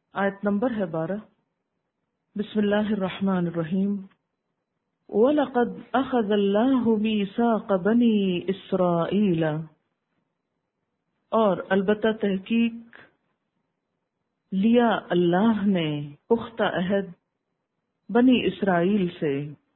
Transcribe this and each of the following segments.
آیت نمبر ہے 12۔ بسم اللہ الرحمن الرحیم۔ وَلَقَدْ أَخَذَ اللَّهُ مِيثَاقَ بَنِي إِسْرَائِيلَ، اور البتہ تحقیق لیا اللہ نے پختہ عہد بنی اسرائیل سے۔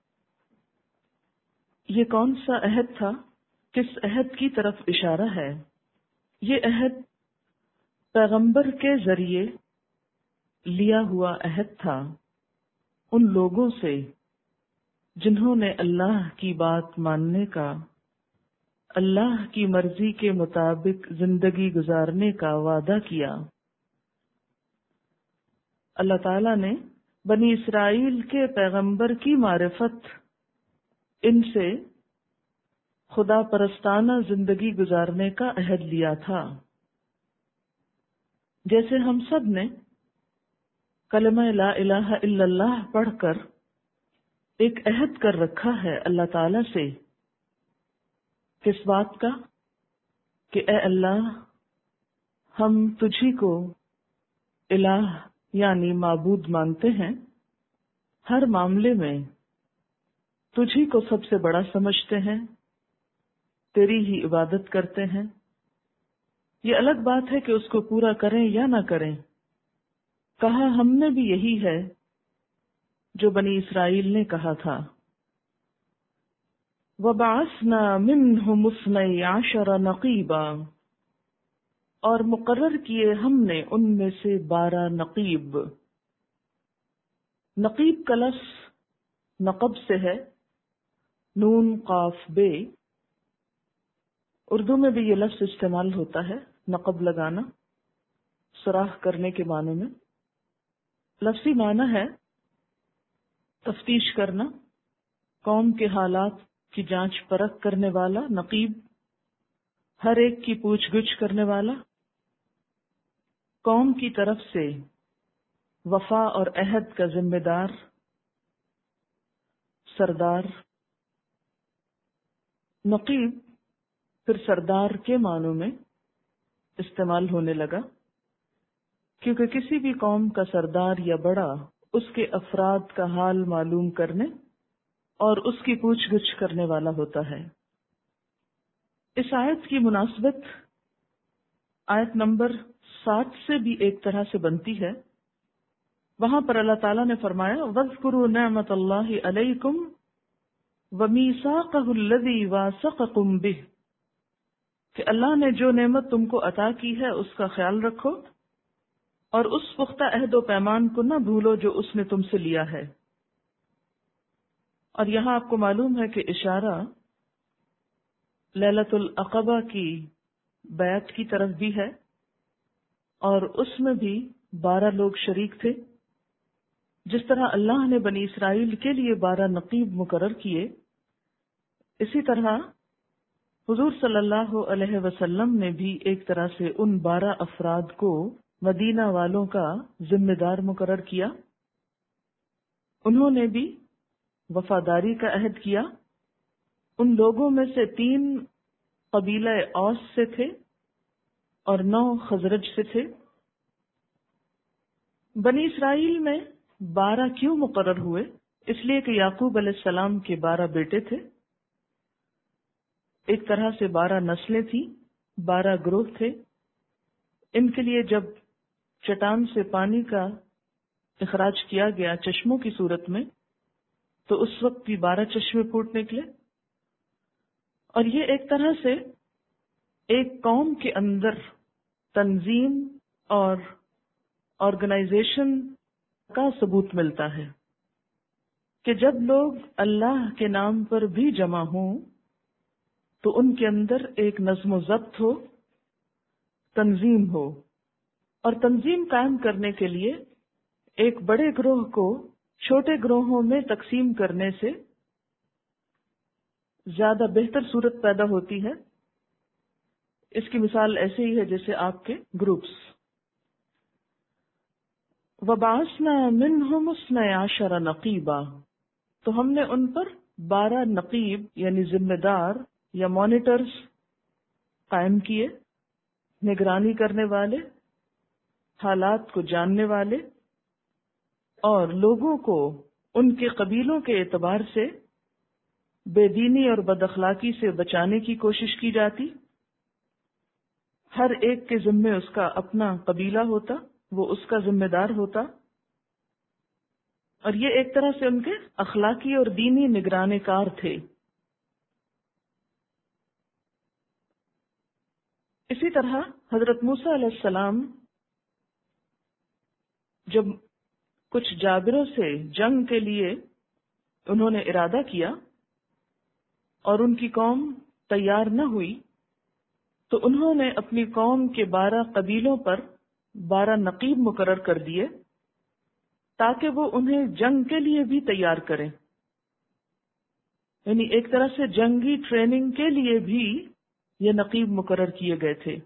یہ کون سا عہد تھا؟ کس عہد کی طرف اشارہ ہے؟ یہ عہد پیغمبر کے ذریعے لیا ہوا عہد تھا ان لوگوں سے جنہوں نے اللہ کی بات ماننے کا، اللہ کی مرضی کے مطابق زندگی گزارنے کا وعدہ کیا۔ اللہ تعالیٰ نے بنی اسرائیل کے پیغمبر کی معرفت، ان سے خدا پرستانہ زندگی گزارنے کا عہد لیا تھا۔ جیسے ہم سب نے کلمہ لا الہ الا اللہ پڑھ کر ایک عہد کر رکھا ہے اللہ تعالی سے، کس بات کا؟ کہ اے اللہ، ہم تجھی کو الہ یعنی معبود مانتے ہیں، ہر معاملے میں تجھی کو سب سے بڑا سمجھتے ہیں، تیری ہی عبادت کرتے ہیں۔ یہ الگ بات ہے کہ اس کو پورا کریں یا نہ کریں، کہا ہم نے بھی یہی ہے جو بنی اسرائیل نے کہا تھا۔ وَبَعَثْنَا مِنْهُمُ اثْنَيْ عَشَرَ نَقِيبًا، اور مقرر کیے ہم نے ان میں سے 12 نقیب۔ نقیب کا لفظ نقب سے ہے، نون قاف بے۔ اردو میں بھی یہ لفظ استعمال ہوتا ہے، نقب لگانا، سراخ کرنے کے معنی میں۔ لفظی معنی ہے تفتیش کرنا، قوم کے حالات کی جانچ پرکھ کرنے والا نقیب، ہر ایک کی پوچھ گچھ کرنے والا، قوم کی طرف سے وفا اور عہد کا ذمہ دار، سردار۔ نقیب پھر سردار کے معنوں میں استعمال ہونے لگا، کیونکہ کسی بھی قوم کا سردار یا بڑا اس کے افراد کا حال معلوم کرنے اور اس کی پوچھ گچھ کرنے والا ہوتا ہے۔ اس آیت کی مناسبت آیت نمبر 7 سے بھی ایک طرح سے بنتی ہے۔ وہاں پر اللہ تعالیٰ نے فرمایا وَاذْكُرُوا نِعْمَةَ اللَّهِ عَلَيْكُمْ وَمِيثَاقَهُ الَّذِي وَاثَقَكُمْ بِهِ، کہ اللہ نے جو نعمت تم کو عطا کی ہے اس کا خیال رکھو، اور اس پختہ عہد و پیمان کو نہ بھولو جو اس نے تم سے لیا ہے۔ اور یہاں آپ کو معلوم ہے کہ اشارہ لیلۃ العقبہ کی بیعت کی طرف بھی ہے، اور اس میں بھی 12 لوگ شریک تھے۔ جس طرح اللہ نے بنی اسرائیل کے لیے 12 نقیب مقرر کیے، اسی طرح حضور صلی اللہ علیہ وسلم نے بھی ایک طرح سے ان 12 افراد کو مدینہ والوں کا ذمہ دار مقرر کیا۔ انہوں نے بھی وفاداری کا عہد کیا۔ ان لوگوں میں سے 3 قبیلہ اوس سے تھے اور 9 خزرج سے تھے۔ بنی اسرائیل میں 12 کیوں مقرر ہوئے؟ اس لیے کہ یعقوب علیہ السلام کے 12 بیٹے تھے، ایک طرح سے 12 نسلیں تھیں، 12 گروہ تھے۔ ان کے لیے جب چٹان سے پانی کا اخراج کیا گیا چشموں کی صورت میں، تو اس وقت بھی 12 چشمے پھوٹ نکلے۔ اور یہ ایک طرح سے ایک قوم کے اندر تنظیم اور آرگنائزیشن کا ثبوت ملتا ہے کہ جب لوگ اللہ کے نام پر بھی جمع ہوں تو ان کے اندر ایک نظم و ضبط ہو، تنظیم ہو، اور تنظیم قائم کرنے کے لیے ایک بڑے گروہ کو چھوٹے گروہوں میں تقسیم کرنے سے زیادہ بہتر صورت پیدا ہوتی ہے۔ اس کی مثال ایسے ہی ہے جیسے آپ کے گروپس۔ وَبَعَثْنَا مِنْهُمُ اثْنَيْ عَشَرَ نَقِيبًا، تو ہم نے ان پر 12 نقیب یعنی ذمہ دار یا مانیٹرز قائم کیے، نگرانی کرنے والے۔ حالات کو جاننے والے، اور لوگوں کو ان کے قبیلوں کے اعتبار سے بے دینی اور بد اخلاقی سے بچانے کی کوشش کی جاتی۔ ہر ایک کے ذمے اس کا اپنا قبیلہ ہوتا، وہ اس کا ذمہ دار ہوتا، اور یہ ایک طرح سے ان کے اخلاقی اور دینی نگرانے کار تھے۔ اسی طرح حضرت موسیٰ علیہ السلام جب کچھ جابروں سے جنگ کے لیے انہوں نے ارادہ کیا اور ان کی قوم تیار نہ ہوئی، تو انہوں نے اپنی قوم کے 12 قبیلوں پر 12 نقیب مقرر کر دیے تاکہ وہ انہیں جنگ کے لیے بھی تیار کریں، یعنی ایک طرح سے جنگی ٹریننگ کے لیے بھی یہ نقیب مقرر کیے گئے تھے۔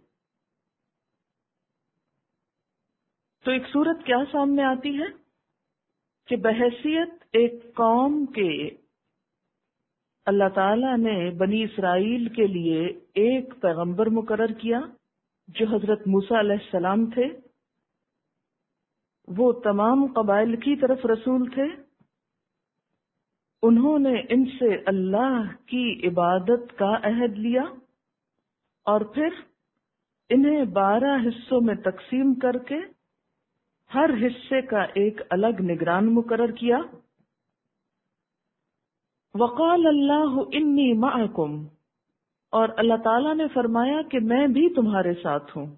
تو ایک صورت کیا سامنے آتی ہے کہ بحیثیت ایک قوم کے اللہ تعالیٰ نے بنی اسرائیل کے لیے ایک پیغمبر مقرر کیا جو حضرت موسیٰ علیہ السلام تھے۔ وہ تمام قبائل کی طرف رسول تھے، انہوں نے ان سے اللہ کی عبادت کا عہد لیا اور پھر انہیں 12 حصوں میں تقسیم کر کے ہر حصے کا ایک الگ نگران مقرر کیا۔ وقال اللہ انی معکم، اور اللہ تعالیٰ نے فرمایا کہ میں بھی تمہارے ساتھ ہوں۔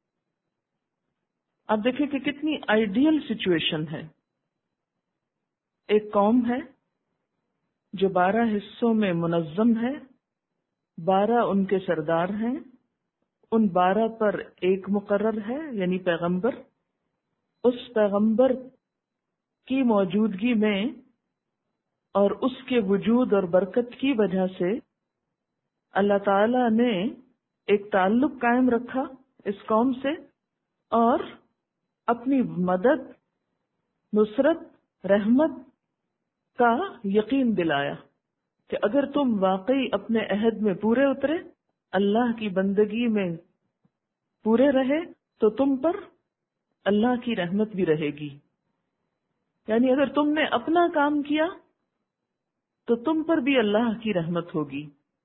اب دیکھیں کہ کتنی آئیڈیل سچویشن ہے۔ ایک قوم ہے جو 12 حصوں میں منظم ہے، 12 ان کے سردار ہیں، ان 12 پر ایک مقرر ہے یعنی پیغمبر۔ اس پیغمبر کی موجودگی میں اور اس کے وجود اور برکت کی وجہ سے اللہ تعالی نے ایک تعلق قائم رکھا اس قوم سے اور اپنی مدد، نصرت، رحمت کا یقین دلایا کہ اگر تم واقعی اپنے عہد میں پورے اترے، اللہ کی بندگی میں پورے رہے، تو تم پر اللہ کی رحمت بھی رہے گی۔ یعنی اگر تم نے اپنا کام کیا تو تم پر بھی اللہ کی رحمت ہوگی۔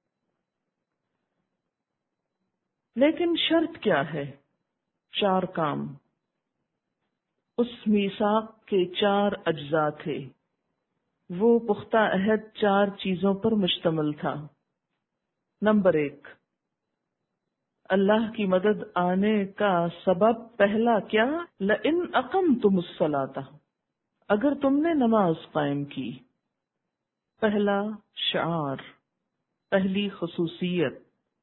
لیکن شرط کیا ہے؟ 4 کام۔ اس میثاق کے 4 اجزاء تھے، وہ پختہ عہد 4 چیزوں پر مشتمل تھا۔ نمبر 1، اللہ کی مدد آنے کا سبب پہلا کیا؟ لئن اقمتم الصلاۃ، اگر تم نے نماز قائم کی۔ پہلا شعار، پہلی خصوصیت،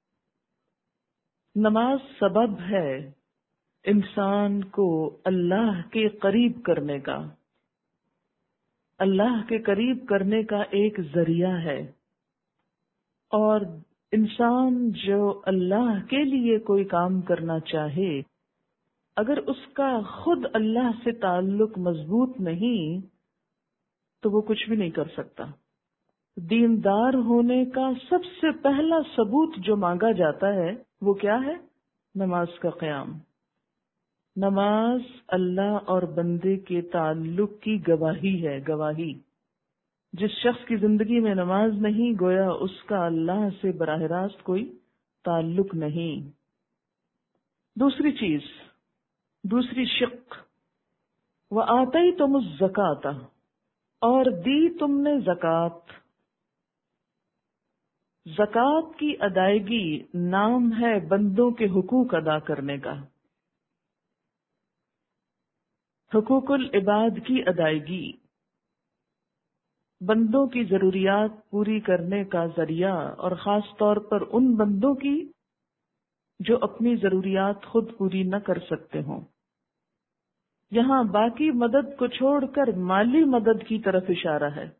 نماز سبب ہے انسان کو اللہ کے قریب کرنے کا، اللہ کے قریب کرنے کا ایک ذریعہ ہے۔ اور انسان جو اللہ کے لیے کوئی کام کرنا چاہے، اگر اس کا خود اللہ سے تعلق مضبوط نہیں تو وہ کچھ بھی نہیں کر سکتا۔ دیندار ہونے کا سب سے پہلا ثبوت جو مانگا جاتا ہے وہ کیا ہے؟ نماز کا قیام۔ نماز اللہ اور بندے کے تعلق کی گواہی ہے، گواہی۔ جس شخص کی زندگی میں نماز نہیں، گویا اس کا اللہ سے براہ راست کوئی تعلق نہیں۔ دوسری چیز، دوسری شق، وَآتَيْتُمُ الزَّكَاةَ، اور دی تم نے زکوٰۃ۔ زکوٰۃ کی ادائیگی نام ہے بندوں کے حقوق ادا کرنے کا، حقوق العباد کی ادائیگی، بندوں کی ضروریات پوری کرنے کا ذریعہ، اور خاص طور پر ان بندوں کی جو اپنی ضروریات خود پوری نہ کر سکتے ہوں۔ یہاں باقی مدد کو چھوڑ کر مالی مدد کی طرف اشارہ ہے،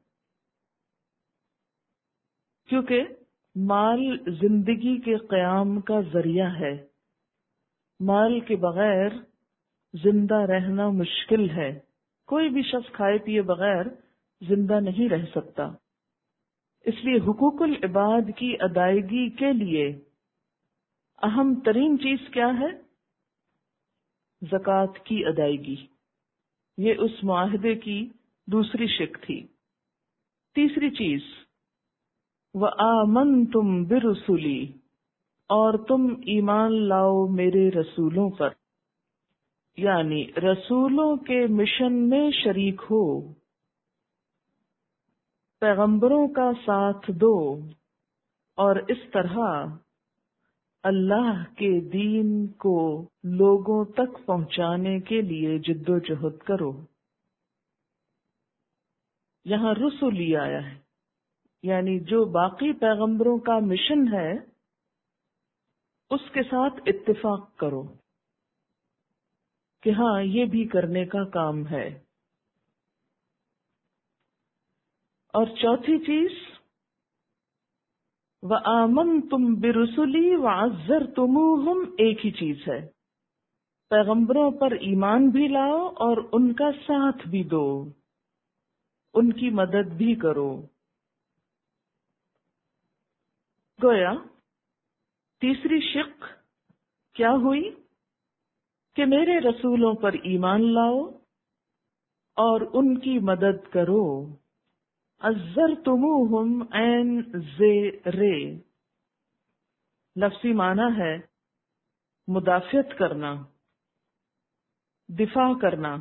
کیونکہ مال زندگی کے قیام کا ذریعہ ہے۔ مال کے بغیر زندہ رہنا مشکل ہے، کوئی بھی شخص کھائے پیے بغیر زندہ نہیں رہ سکتا۔ اس لیے حقوق العباد کی ادائیگی کے لیے اہم ترین چیز کیا ہے؟ زکوٰۃ کی ادائیگی، یہ اس معاہدے کی دوسری شق تھی۔ تیسری چیز، وَآمَنْتُمْ بِرُسُلِي، اور تم ایمان لاؤ میرے رسولوں پر، یعنی رسولوں کے مشن میں شریک ہو، پیغمبروں کا ساتھ دو، اور اس طرح اللہ کے دین کو لوگوں تک پہنچانے کے لیے جد و جہد کرو۔ یہاں رسولی آیا ہے، یعنی جو باقی پیغمبروں کا مشن ہے اس کے ساتھ اتفاق کرو کہ ہاں یہ بھی کرنے کا کام ہے۔ اور چوتھی چیز، وَآمَنْتُمْ بِرُسُلِي وَعَزَّرْتُمُوهُمْ، ایک ہی چیز ہے، پیغمبروں پر ایمان بھی لاؤ اور ان کا ساتھ بھی دو، ان کی مدد بھی کرو۔ گویا تیسری شق کیا ہوئی کہ میرے رسولوں پر ایمان لاؤ اور ان کی مدد کرو۔ عزرتموہم، عین زے رے، لفظی معنی ہے مدافعت کرنا، دفاع کرنا،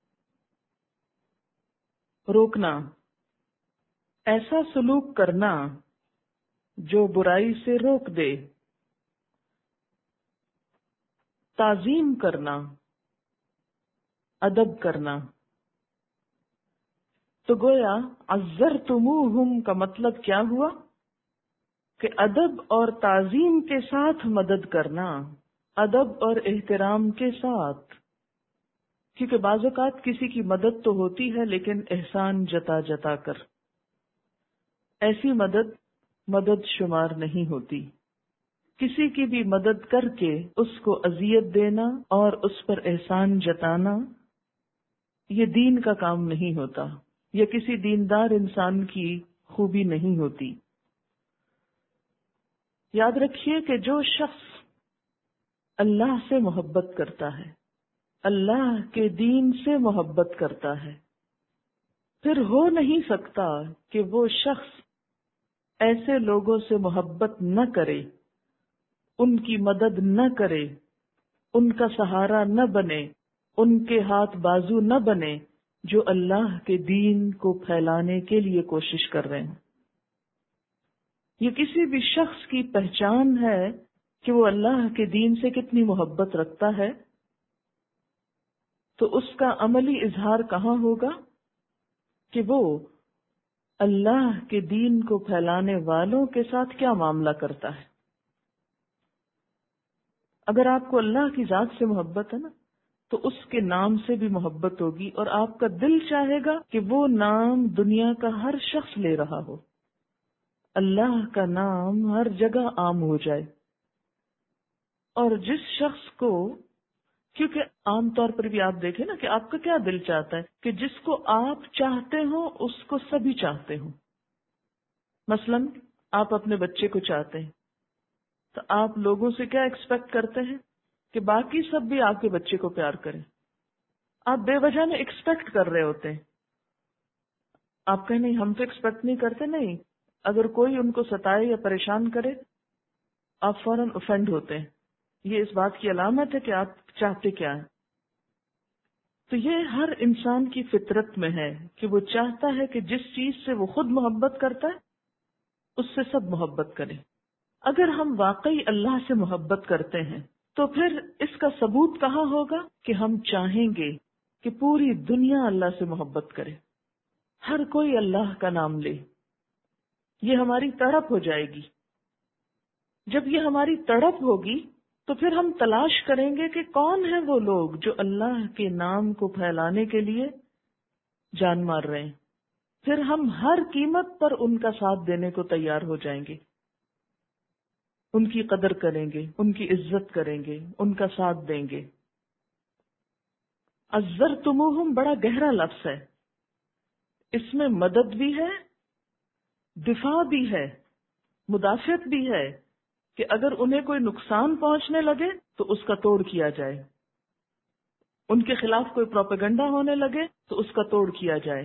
روکنا، ایسا سلوک کرنا جو برائی سے روک دے، تعظیم کرنا، ادب کرنا۔ تو گویا عزرتموہم کا مطلب کیا ہوا کہ ادب اور تعظیم کے ساتھ مدد کرنا، ادب اور احترام کے ساتھ، کیونکہ بعض اوقات کسی کی مدد تو ہوتی ہے لیکن احسان جتا جتا کر، ایسی مدد شمار نہیں ہوتی۔ کسی کی بھی مدد کر کے اس کو اذیت دینا اور اس پر احسان جتانا یہ دین کا کام نہیں ہوتا، یا کسی دیندار انسان کی خوبی نہیں ہوتی۔ یاد رکھیے کہ جو شخص اللہ سے محبت کرتا ہے، اللہ کے دین سے محبت کرتا ہے، پھر ہو نہیں سکتا کہ وہ شخص ایسے لوگوں سے محبت نہ کرے، ان کی مدد نہ کرے، ان کا سہارا نہ بنے، ان کے ہاتھ بازو نہ بنے جو اللہ کے دین کو پھیلانے کے لیے کوشش کر رہے ہیں۔ یہ کسی بھی شخص کی پہچان ہے کہ وہ اللہ کے دین سے کتنی محبت رکھتا ہے، تو اس کا عملی اظہار کہاں ہوگا کہ وہ اللہ کے دین کو پھیلانے والوں کے ساتھ کیا معاملہ کرتا ہے۔ اگر آپ کو اللہ کی ذات سے محبت ہے نا، تو اس کے نام سے بھی محبت ہوگی، اور آپ کا دل چاہے گا کہ وہ نام دنیا کا ہر شخص لے رہا ہو، اللہ کا نام ہر جگہ عام ہو جائے۔ اور جس شخص کو، کیونکہ عام طور پر بھی آپ دیکھیں نا کہ آپ کا کیا دل چاہتا ہے کہ جس کو آپ چاہتے ہو اس کو سبھی چاہتے ہو۔ مثلا آپ اپنے بچے کو چاہتے ہیں تو آپ لوگوں سے کیا ایکسپیکٹ کرتے ہیں کہ باقی سب بھی آپ کے بچے کو پیار کریں۔ آپ بے وجہ میں ایکسپیکٹ کر رہے ہوتے ہیں۔ آپ کہیں نہیں، ہم تو ایکسپیکٹ نہیں کرتے، نہیں، اگر کوئی ان کو ستائے یا پریشان کرے آپ فوراً اوفینڈ ہوتے ہیں۔ یہ اس بات کی علامت ہے کہ آپ چاہتے کیا ہیں۔ تو یہ ہر انسان کی فطرت میں ہے کہ وہ چاہتا ہے کہ جس چیز سے وہ خود محبت کرتا ہے اس سے سب محبت کریں۔ اگر ہم واقعی اللہ سے محبت کرتے ہیں تو پھر اس کا ثبوت کہاں ہوگا کہ ہم چاہیں گے کہ پوری دنیا اللہ سے محبت کرے، ہر کوئی اللہ کا نام لے۔ یہ ہماری تڑپ ہو جائے گی۔ جب یہ ہماری تڑپ ہوگی تو پھر ہم تلاش کریں گے کہ کون ہیں وہ لوگ جو اللہ کے نام کو پھیلانے کے لیے جان مار رہے ہیں۔ پھر ہم ہر قیمت پر ان کا ساتھ دینے کو تیار ہو جائیں گے، ان کی قدر کریں گے، ان کی عزت کریں گے، ان کا ساتھ دیں گے۔ عزرتموہم بڑا گہرا لفظ ہے، اس میں مدد بھی ہے، دفاع بھی ہے، مدافعت بھی ہے کہ اگر انہیں کوئی نقصان پہنچنے لگے تو اس کا توڑ کیا جائے، ان کے خلاف کوئی پروپیگنڈا ہونے لگے تو اس کا توڑ کیا جائے،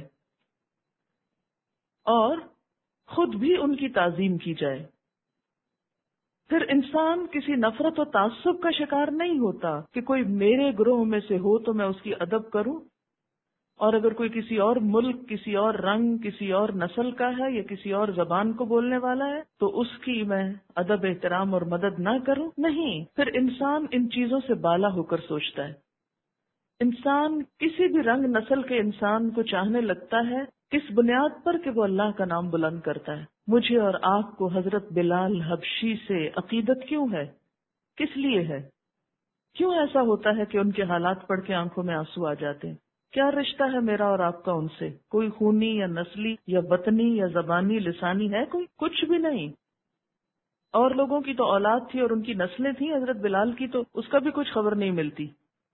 اور خود بھی ان کی تعظیم کی جائے۔ پھر انسان کسی نفرت و تعصب کا شکار نہیں ہوتا کہ کوئی میرے گروہ میں سے ہو تو میں اس کی ادب کروں، اور اگر کوئی کسی اور ملک، کسی اور رنگ، کسی اور نسل کا ہے یا کسی اور زبان کو بولنے والا ہے تو اس کی میں ادب، احترام اور مدد نہ کروں۔ نہیں، پھر انسان ان چیزوں سے بالا ہو کر سوچتا ہے۔ انسان کسی بھی رنگ نسل کے انسان کو چاہنے لگتا ہے کس بنیاد پر کہ وہ اللہ کا نام بلند کرتا ہے۔ مجھے اور آپ کو حضرت بلال حبشی سے عقیدت کیوں ہے؟ کس لیے ہے؟ کیوں ایسا ہوتا ہے کہ ان کے حالات پڑھ کے آنکھوں میں آنسو آ جاتے ہیں؟ کیا رشتہ ہے میرا اور آپ کا ان سے؟ کوئی خونی یا نسلی یا وطنی یا زبانی لسانی ہے؟ کوئی کچھ بھی نہیں۔ اور لوگوں کی تو اولاد تھی اور ان کی نسلیں تھیں، حضرت بلال کی تو اس کا بھی کچھ خبر نہیں ملتی۔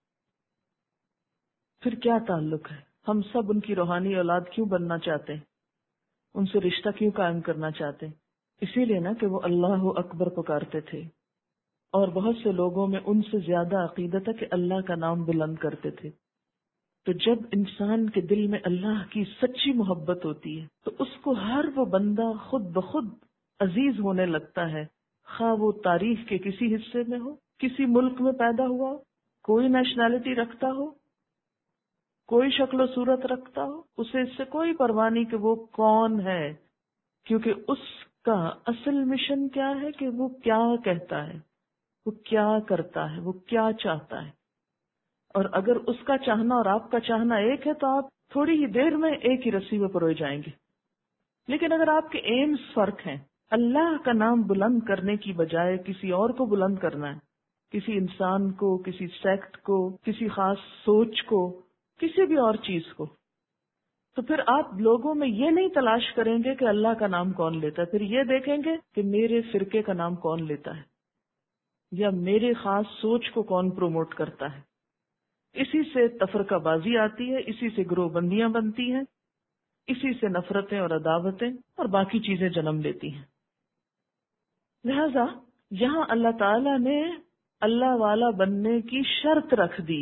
پھر کیا تعلق ہے؟ ہم سب ان کی روحانی اولاد کیوں بننا چاہتے ہیں؟ ان سے رشتہ کیوں قائم کرنا چاہتے ہیں؟ اسی لیے نا کہ وہ اللہ اکبر پکارتے تھے، اور بہت سے لوگوں میں ان سے زیادہ عقیدت ہے کہ اللہ کا نام بلند کرتے تھے۔ تو جب انسان کے دل میں اللہ کی سچی محبت ہوتی ہے تو اس کو ہر وہ بندہ خود بخود عزیز ہونے لگتا ہے، خواہ وہ تاریخ کے کسی حصے میں ہو، کسی ملک میں پیدا ہوا ہو، کوئی نیشنلٹی رکھتا ہو، کوئی شکل و صورت رکھتا ہو، اسے اس سے کوئی پرواہ نہیں کہ وہ کون ہے، کیونکہ اس کا اصل مشن کیا ہے کہ وہ کیا کہتا ہے، وہ کیا کرتا ہے، وہ کیا چاہتا ہے۔ اور اگر اس کا چاہنا اور آپ کا چاہنا ایک ہے تو آپ تھوڑی ہی دیر میں ایک ہی رسی میں پروئے جائیں گے۔ لیکن اگر آپ کے ایمز فرق ہیں، اللہ کا نام بلند کرنے کی بجائے کسی اور کو بلند کرنا ہے، کسی انسان کو، کسی سیکٹ کو، کسی خاص سوچ کو، کسی بھی اور چیز کو، تو پھر آپ لوگوں میں یہ نہیں تلاش کریں گے کہ اللہ کا نام کون لیتا ہے، پھر یہ دیکھیں گے کہ میرے فرقے کا نام کون لیتا ہے یا میرے خاص سوچ کو کون پروموٹ کرتا ہے۔ اسی سے تفرقہ بازی آتی ہے، اسی سے گروہ بندیاں بنتی ہیں، اسی سے نفرتیں اور عداوتیں اور باقی چیزیں جنم لیتی ہیں۔ لہذا یہاں اللہ تعالی نے اللہ والا بننے کی شرط رکھ دی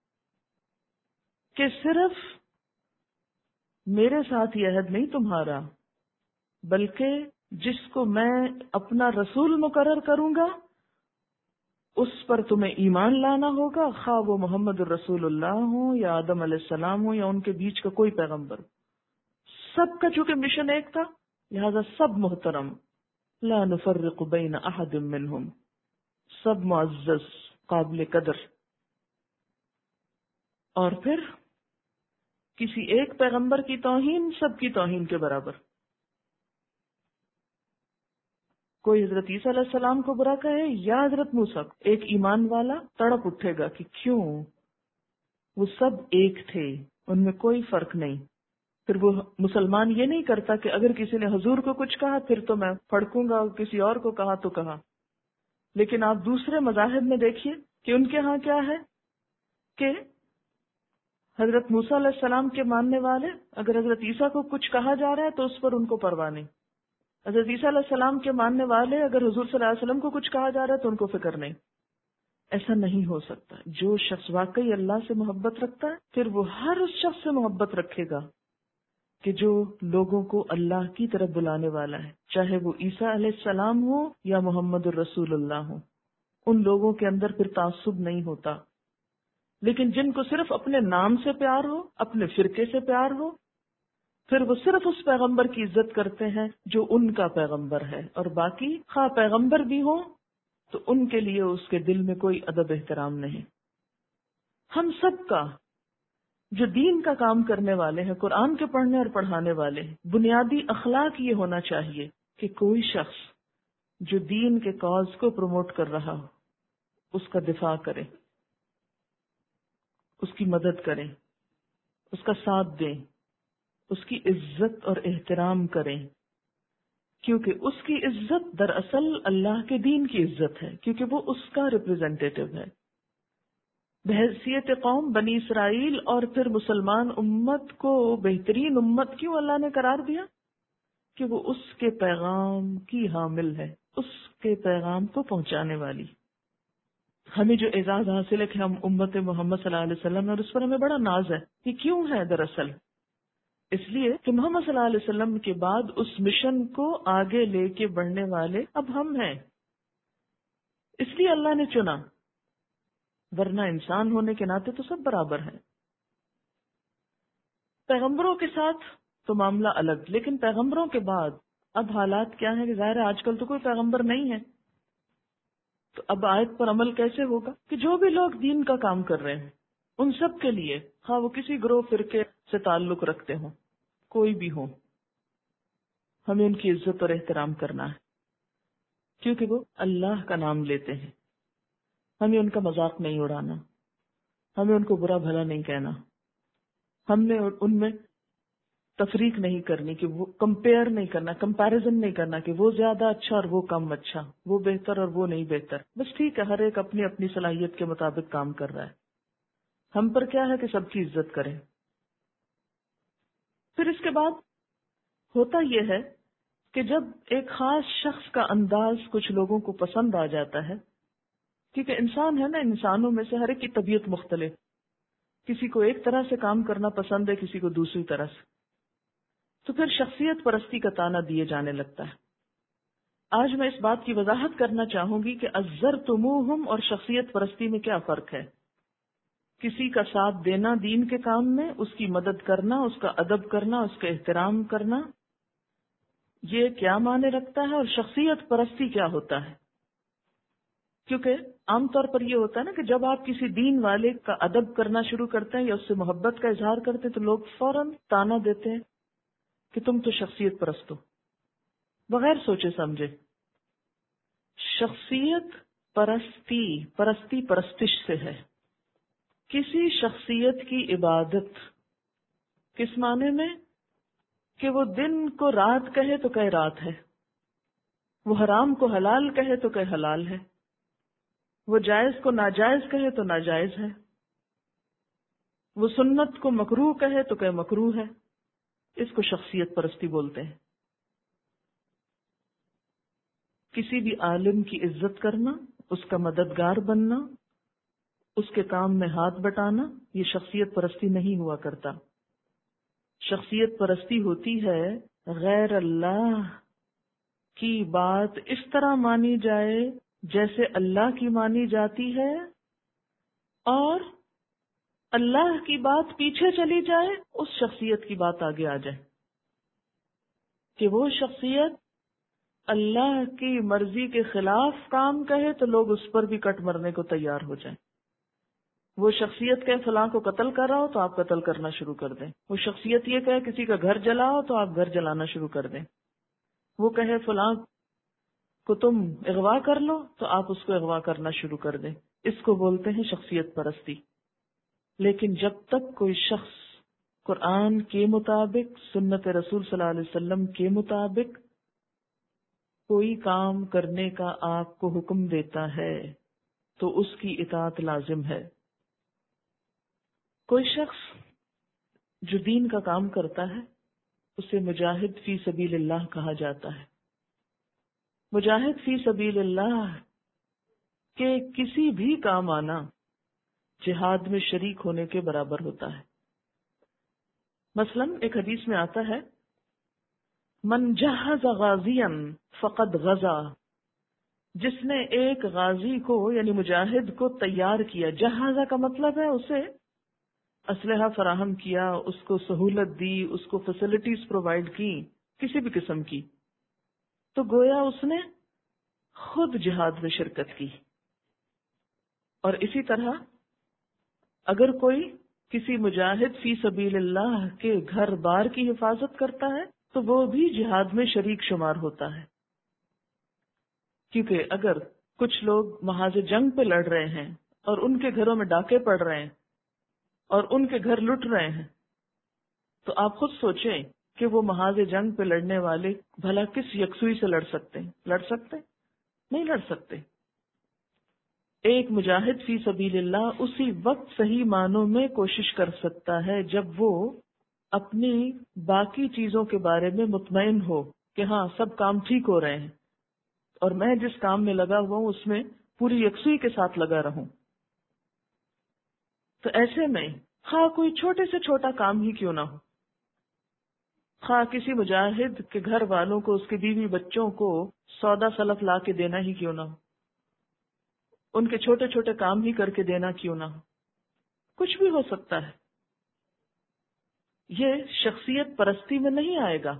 کہ صرف میرے ساتھ یہ عہد نہیں تمہارا، بلکہ جس کو میں اپنا رسول مقرر کروں گا اس پر تمہیں ایمان لانا ہوگا، خواہ وہ محمد الرسول اللہ ہوں یا آدم علیہ السلام ہوں یا ان کے بیچ کا کوئی پیغمبر۔ سب کا چونکہ مشن ایک تھا، لہذا سب محترم، لا نفرق بین احد منہم، سب معزز، قابل قدر۔ اور پھر کسی ایک پیغمبر کی توہین سب کی توہین کے برابر۔ کوئی حضرت عیسیٰ علیہ السلام کو برا کہے یا حضرت موسیٰ کو، ایک ایمان والا تڑپ اٹھے گا کہ کیوں، وہ سب ایک تھے، ان میں کوئی فرق نہیں۔ پھر وہ مسلمان یہ نہیں کرتا کہ اگر کسی نے حضور کو کچھ کہا پھر تو میں پھڑکوں گا، کسی اور کو کہا تو کہا۔ لیکن آپ دوسرے مذاہب میں دیکھیے کہ ان کے ہاں کیا ہے کہ حضرت موسیٰ علیہ السلام کے ماننے والے اگر حضرت عیسیٰ کو کچھ کہا جا رہا ہے تو اس پر ان کو پرواہ نہیں، حضرت عیسیٰ علیہ السلام کے ماننے والے اگر حضور صلی اللہ علیہ وسلم کو کچھ کہا جا رہا ہے تو ان کو فکر نہیں۔ ایسا نہیں ہو سکتا۔ جو شخص واقعی اللہ سے محبت رکھتا ہے پھر وہ ہر اس شخص سے محبت رکھے گا کہ جو لوگوں کو اللہ کی طرف بلانے والا ہے، چاہے وہ عیسیٰ علیہ السلام ہو یا محمد الرسول اللہ ہو۔ ان لوگوں کے اندر پھر تعصب نہیں ہوتا۔ لیکن جن کو صرف اپنے نام سے پیار ہو، اپنے فرقے سے پیار ہو، پھر وہ صرف اس پیغمبر کی عزت کرتے ہیں جو ان کا پیغمبر ہے، اور باقی خواہ پیغمبر بھی ہو تو ان کے لیے اس کے دل میں کوئی ادب احترام نہیں۔ ہم سب کا جو دین کا کام کرنے والے ہیں، قرآن کے پڑھنے اور پڑھانے والے ہیں، بنیادی اخلاق یہ ہونا چاہیے کہ کوئی شخص جو دین کے کاز کو پروموٹ کر رہا ہو اس کا دفاع کرے، اس کی مدد کریں، اس کا ساتھ دیں، اس کی عزت اور احترام کریں، کیونکہ اس کی عزت دراصل اللہ کے دین کی عزت ہے، کیونکہ وہ اس کا ریپرزینٹیٹو ہے۔ بحیثیت قوم بنی اسرائیل اور پھر مسلمان امت کو بہترین امت کیوں اللہ نے قرار دیا؟ کہ وہ اس کے پیغام کی حامل ہے، اس کے پیغام کو پہنچانے والی۔ ہمیں جو اعزاز حاصل ہے کہ ہم امت محمد صلی اللہ علیہ وسلم اور اس پر ہمیں بڑا ناز ہے. یہ کیوں ہے دراصل؟ اس لیے کہ محمد صلی اللہ علیہ وسلم کے بعد اس مشن کو آگے لے کے بڑھنے والے اب ہم ہیں. اس لیے اللہ نے چنا، ورنہ انسان ہونے کے ناطے تو سب برابر ہیں. پیغمبروں کے ساتھ تو معاملہ الگ، لیکن پیغمبروں کے بعد اب حالات کیا ہیں کہ ظاہر ہے آج کل تو کوئی پیغمبر نہیں ہے. تو اب آیت پر عمل کیسے ہوگا کہ جو بھی لوگ دین کا کام کر رہے ہیں ان سب کے لیے، ہاں وہ کسی گروہ فرقے سے تعلق رکھتے ہوں، کوئی بھی ہو، ہمیں ان کی عزت اور احترام کرنا ہے، کیونکہ وہ اللہ کا نام لیتے ہیں. ہمیں ان کا مذاق نہیں اڑانا، ہمیں ان کو برا بھلا نہیں کہنا، ہم نے ان میں تفریق نہیں کرنی کہ وہ کمپیئر نہیں کرنا، کمپیریزن نہیں کرنا کہ وہ زیادہ اچھا اور وہ کم اچھا، وہ بہتر اور وہ نہیں بہتر. بس ٹھیک ہے، ہر ایک اپنی اپنی صلاحیت کے مطابق کام کر رہا ہے. ہم پر کیا ہے کہ سب کی عزت کریں. پھر اس کے بعد ہوتا یہ ہے کہ جب ایک خاص شخص کا انداز کچھ لوگوں کو پسند آ جاتا ہے، کیونکہ انسان ہے نا، انسانوں میں سے ہر ایک کی طبیعت مختلف، کسی کو ایک طرح سے کام کرنا پسند ہے، کسی کو دوسری طرح سے، تو پھر شخصیت پرستی کا تانا دیے جانے لگتا ہے. آج میں اس بات کی وضاحت کرنا چاہوں گی کہ ازرتموہم اور شخصیت پرستی میں کیا فرق ہے. کسی کا ساتھ دینا دین کے کام میں، اس کی مدد کرنا، اس کا ادب کرنا، اس کا احترام کرنا، یہ کیا معنی رکھتا ہے، اور شخصیت پرستی کیا ہوتا ہے. کیونکہ عام طور پر یہ ہوتا ہے نا کہ جب آپ کسی دین والے کا ادب کرنا شروع کرتے ہیں یا اس سے محبت کا اظہار کرتے ہیں تو لوگ فوراً تانا دیتے ہیں کہ تم تو شخصیت پرست ہو، بغیر سوچے سمجھے. شخصیت پرستی پرستش سے ہے. کسی شخصیت کی عبادت کس معنی میں کہ وہ دن کو رات کہے تو کہے رات ہے، وہ حرام کو حلال کہے تو کہے حلال ہے، وہ جائز کو ناجائز کہے تو ناجائز ہے، وہ سنت کو مکروہ کہے تو کہے مکروہ ہے. اس کو شخصیت پرستی بولتے ہیں. کسی بھی عالم کی عزت کرنا، اس کا مددگار بننا، اس کے کام میں ہاتھ بٹانا، یہ شخصیت پرستی نہیں ہوا کرتا. شخصیت پرستی ہوتی ہے غیر اللہ کی بات اس طرح مانی جائے جیسے اللہ کی مانی جاتی ہے، اور اللہ کی بات پیچھے چلی جائے، اس شخصیت کی بات آگے آ جائے. کہ وہ شخصیت اللہ کی مرضی کے خلاف کام کہے تو لوگ اس پر بھی کٹ مرنے کو تیار ہو جائیں. وہ شخصیت کہے فلاں کو قتل کر رہا ہو تو آپ قتل کرنا شروع کر دیں. وہ شخصیت یہ کہے کسی کا گھر جلاؤ تو آپ گھر جلانا شروع کر دیں. وہ کہے فلاں کو تم اغوا کر لو تو آپ اس کو اغوا کرنا شروع کر دیں. اس کو بولتے ہیں شخصیت پرستی. لیکن جب تک کوئی شخص قرآن کے مطابق، سنت رسول صلی اللہ علیہ وسلم کے مطابق کوئی کام کرنے کا آپ کو حکم دیتا ہے تو اس کی اطاعت لازم ہے. کوئی شخص جو دین کا کام کرتا ہے اسے مجاہد فی سبیل اللہ کہا جاتا ہے. مجاہد فی سبیل اللہ کے کسی بھی کام آنا جہاد میں شریک ہونے کے برابر ہوتا ہے. مثلا ایک حدیث میں آتا ہے من جہز غازیا فقد غزا، جس نے ایک غازی کو یعنی مجاہد کو تیار کیا. جہازہ کا مطلب ہے اسے اسلحہ فراہم کیا، اس کو سہولت دی، اس کو فیسلٹیز پرووائڈ کی کسی بھی قسم کی، تو گویا اس نے خود جہاد میں شرکت کی. اور اسی طرح اگر کوئی کسی مجاہد فی سبیل اللہ کے گھر بار کی حفاظت کرتا ہے تو وہ بھی جہاد میں شریک شمار ہوتا ہے. کیونکہ اگر کچھ لوگ محاذ جنگ پہ لڑ رہے ہیں اور ان کے گھروں میں ڈاکے پڑ رہے ہیں اور ان کے گھر لٹ رہے ہیں تو آپ خود سوچیں کہ وہ محاذ جنگ پہ لڑنے والے بھلا کس یکسوئی سے لڑ سکتے ہیں؟ لڑ سکتے نہیں لڑ سکتے. ایک مجاہد فی سبیل اللہ اسی وقت صحیح معنوں میں کوشش کر سکتا ہے جب وہ اپنی باقی چیزوں کے بارے میں مطمئن ہو کہ ہاں سب کام ٹھیک ہو رہے ہیں اور میں جس کام میں لگا ہوا ہوں اس میں پوری یکسوئی کے ساتھ لگا رہوں. تو ایسے میں خواہ کوئی چھوٹے سے چھوٹا کام ہی کیوں نہ ہو، خواہ کسی مجاہد کے گھر والوں کو، اس کے بیوی بچوں کو سودا سلف لا کے دینا ہی کیوں نہ ہو، ان کے چھوٹے چھوٹے کام ہی کر کے دینا کیوں نہ ہو، کچھ بھی ہو سکتا ہے. یہ شخصیت پرستی میں نہیں آئے گا.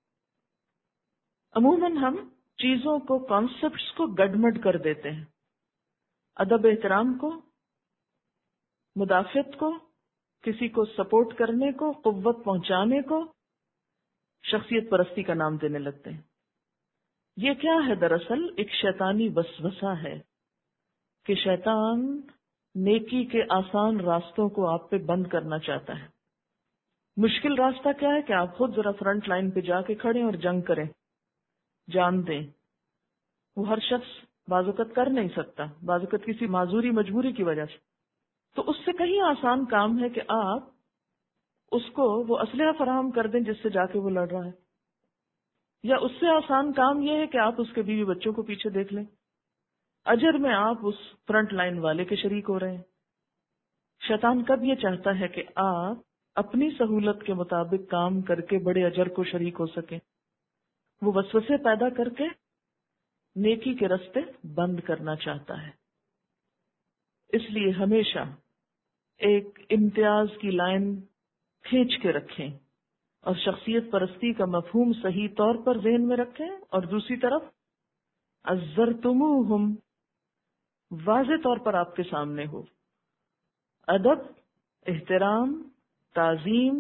عموماً ہم چیزوں کو، کانسیپٹس کو گڈمڈ کر دیتے ہیں. ادب احترام کو، مدافعت کو، کسی کو سپورٹ کرنے کو، قوت پہنچانے کو شخصیت پرستی کا نام دینے لگتے ہیں. یہ کیا ہے؟ دراصل ایک شیطانی وسوسہ ہے کہ شیطان نیکی کے آسان راستوں کو آپ پہ بند کرنا چاہتا ہے. مشکل راستہ کیا ہے کہ آپ خود ذرا فرنٹ لائن پہ جا کے کھڑے اور جنگ کریں، جان دیں. وہ ہر شخص بعض اوقات کر نہیں سکتا، بعض اوقات کسی معذوری مجبوری کی وجہ سے. تو اس سے کہیں آسان کام ہے کہ آپ اس کو وہ اسلحہ فراہم کر دیں جس سے جا کے وہ لڑ رہا ہے، یا اس سے آسان کام یہ ہے کہ آپ اس کے بیوی بچوں کو پیچھے دیکھ لیں. اجر میں آپ اس فرنٹ لائن والے کے شریک ہو رہے ہیں. شیطان کب یہ چاہتا ہے کہ آپ اپنی سہولت کے مطابق کام کر کے بڑے اجر کو شریک ہو سکیں. وہ وسوسے پیدا کر کے نیکی کے رستے بند کرنا چاہتا ہے. اس لیے ہمیشہ ایک امتیاز کی لائن کھینچ کے رکھیں اور شخصیت پرستی کا مفہوم صحیح طور پر ذہن میں رکھیں. اور دوسری طرف عزرتموہم واضح طور پر آپ کے سامنے ہو. ادب، احترام، تعظیم،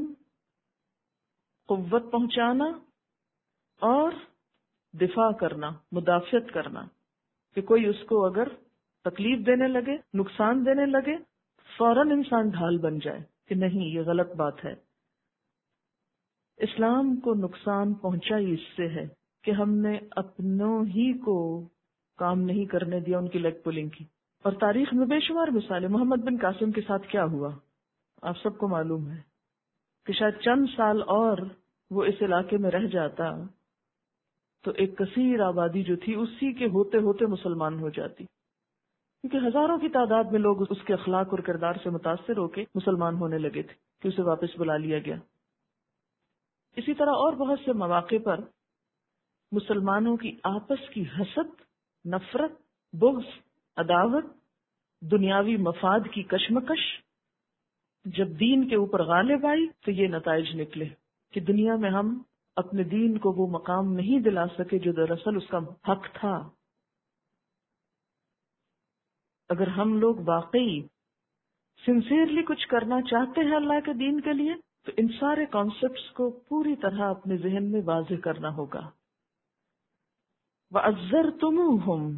قوت پہنچانا اور دفاع کرنا، مدافعت کرنا، کہ کوئی اس کو اگر تکلیف دینے لگے، نقصان دینے لگے، فوراً انسان ڈھال بن جائے کہ نہیں یہ غلط بات ہے. اسلام کو نقصان پہنچا ہی اس سے ہے کہ ہم نے اپنوں ہی کو کام نہیں کرنے دیا ان کی لیگ پولنگ کی. اور تاریخ میں بے شمار مثالیں. محمد بن قاسم کے ساتھ کیا ہوا آپ سب کو معلوم ہے کہ شاید چند سال اور وہ اس علاقے میں رہ جاتا تو ایک کثیر آبادی جو تھی اسی کے ہوتے ہوتے مسلمان ہو جاتی، کیونکہ ہزاروں کی تعداد میں لوگ اس کے اخلاق اور کردار سے متاثر ہو کے مسلمان ہونے لگے تھے کہ اسے واپس بلا لیا گیا. اسی طرح اور بہت سے مواقع پر مسلمانوں کی آپس کی حسد، نفرت، بغض، عداوت، دنیاوی مفاد کی کشمکش جب دین کے اوپر غالب آئی تو یہ نتائج نکلے کہ دنیا میں ہم اپنے دین کو وہ مقام نہیں دلا سکے جو دراصل اس کا حق تھا. اگر ہم لوگ واقعی سنسیئرلی کچھ کرنا چاہتے ہیں اللہ کے دین کے لیے تو ان سارے کانسیپٹس کو پوری طرح اپنے ذہن میں واضح کرنا ہوگا. وَعَزَّرْتُمُوهُمْ